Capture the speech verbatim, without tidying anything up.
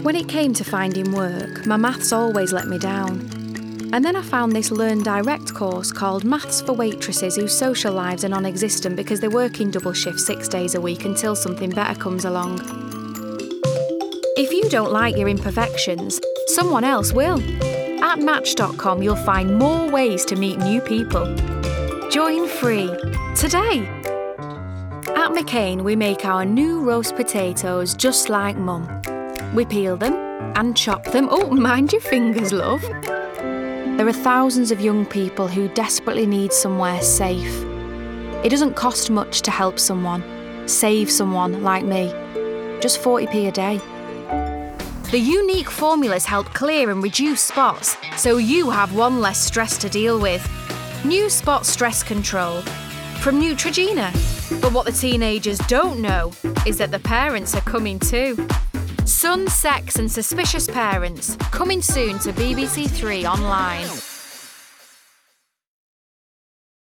When it came to finding work, my maths always let me down. And then I found this Learn Direct course called Maths for Waitresses whose social lives are non-existent because they work in double shifts six days a week until something better comes along. If you don't like your imperfections, someone else will. At Match dot com you'll find more ways to meet new people. Join free today. At McCain we make our new roast potatoes just like Mum. We peel them and chop them. Oh, mind your fingers, love. There are thousands of young people who desperately need somewhere safe. It doesn't cost much to help someone, save someone like me. Just forty p a day. The unique formulas help clear and reduce spots, so you have one less stress to deal with. New Spot Stress Control from Neutrogena. But what the teenagers don't know is that the parents are coming too. Sun, Sex and Suspicious Parents, coming soon to B B C Three Online.